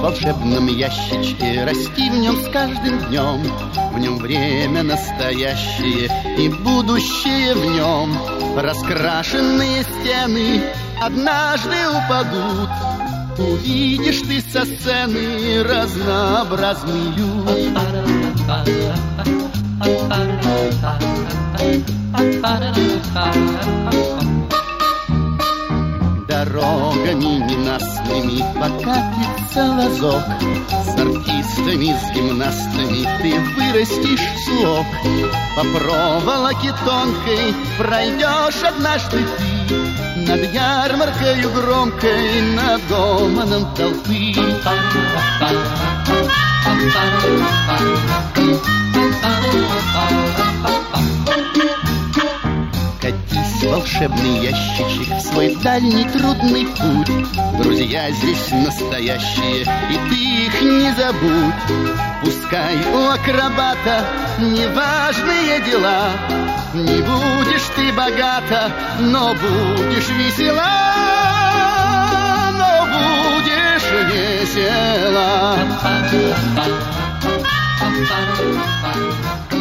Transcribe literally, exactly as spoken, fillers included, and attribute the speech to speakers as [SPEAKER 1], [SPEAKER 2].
[SPEAKER 1] волшебном ящичке, расти в нем с каждым днем. В нем время настоящее и будущее в нем. Раскрашенные стены однажды упадут. Увидишь ты со сцены разнообразный люд. Дорогами ненастными покатится вазок. С артистами, с гимнастами ты вырастешь слог. По проволоке тонкой пройдешь однажды ты над ярмаркою громкой, над гомоном толпы. Катись, волшебный ящичек, в свой дальний трудный путь. Друзья здесь настоящие, и ты их не забудь. Пускай у акробата неважные дела. Не будешь ты богата, но будешь весела, но будешь весела.